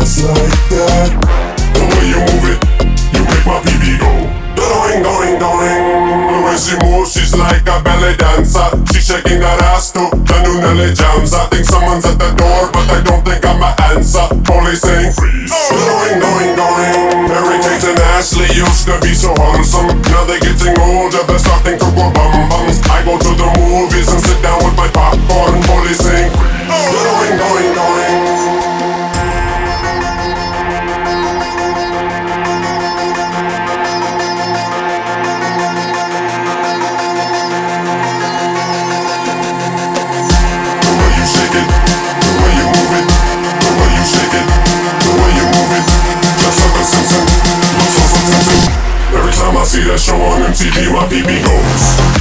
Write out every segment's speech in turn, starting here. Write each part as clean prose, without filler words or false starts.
ass like that. The way you move it, you make my PB go. Doing, doing, doing. The way she moves, she's like a ballet dancer. She's shaking that ass to the new Nelly jams. I think someone's at the door, but I don't think I'm a answer. Police saying freeze. Doing, doing, doing. Mary Kate and Ashley used to be so wholesome. Now they're getting older, they're starting to go bum bums. I go to the movies and sit down with my popcorn. Police saying freeze. Doing, doing, doing. See that show on MTV, my PB goes.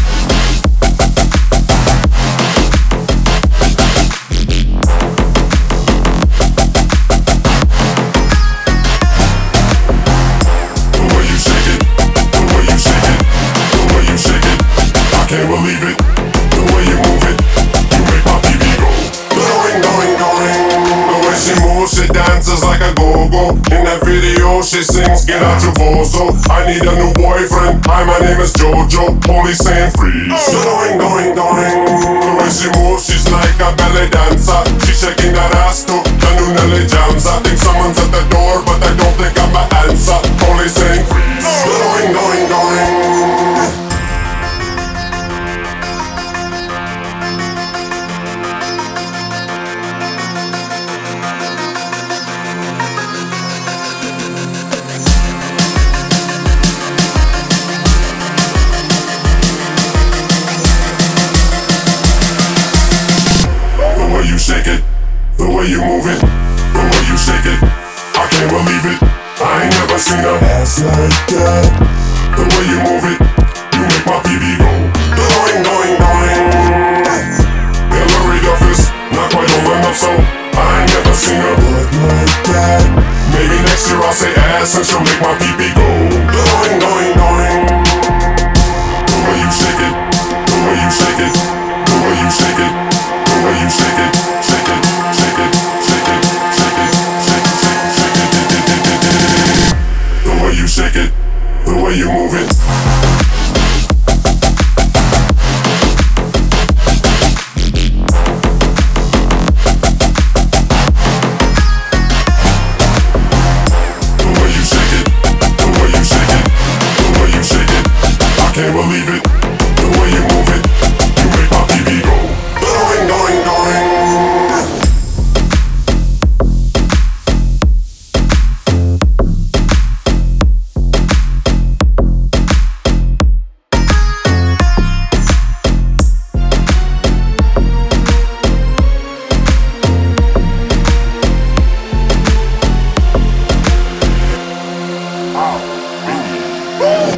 The way you shake it, the way you shake it, the way you shake it, I can't believe it. The way you move it, you make my PB go. Going, going, going. The way she moves, she dances like a go-go. In that video, she sings, get out your bozo. I need a new boyfriend. Hi, my name is Jojo. Police saying freeze. Going, going, going. The way she moves, she's like a ballet dancer. She's shaking that ass to the new Nelly jams. I think someone's at the door, but I don't think I'm an answer. Police saying freeze. Going, going, going. The way you move it, the way you shake it, I can't believe it. I ain't never seen a ass like that. The way you move it, you make my PB go. Going, going, going. Hillary Duff is not quite old enough, so I ain't never seen a butt like that. Maybe next year I'll say ass and she'll make my PB go. Going, going, going. The way you shake it, the way you shake it, the way you shake it, the way you shake it. Shake it, the way you move it. The way you shake it, the way you shake it, the way you shake it, I can't believe it. The way you move it, you make my PB go. Going, going, going. Oh.